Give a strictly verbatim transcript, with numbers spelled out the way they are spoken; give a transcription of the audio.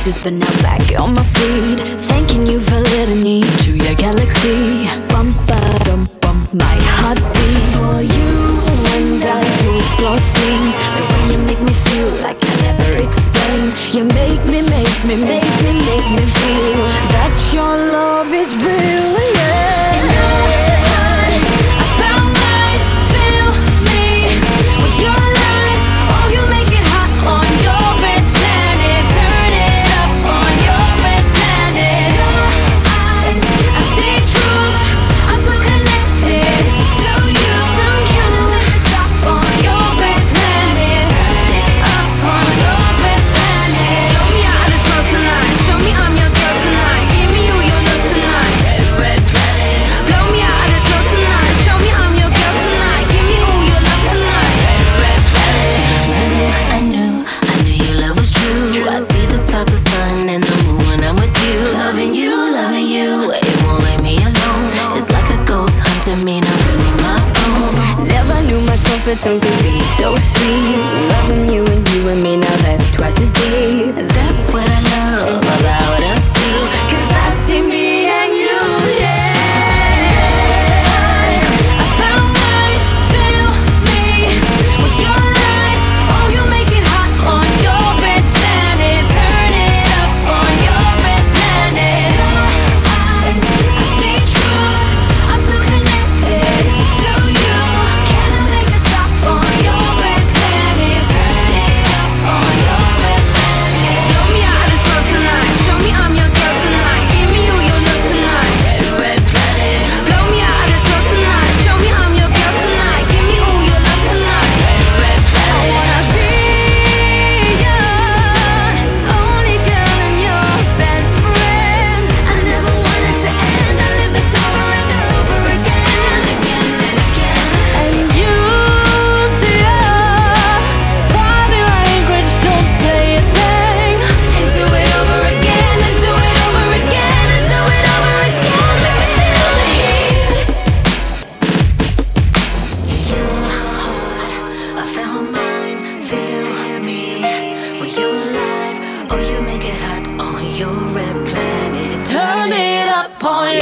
pieces, but now back on my feet. Thanking you for letting me into your galaxy. Bump, ba-dum, bump, my heartbeat for you and I to explore things. The way you make me feel like I never explain. You make me, make me, make me, make me feel that your love is real, yeah. Don't be so sweet. Loving you and you and me, now that's twice as deep. That's what I love about us two, 'cause I see me and you, yeah. Turn it up on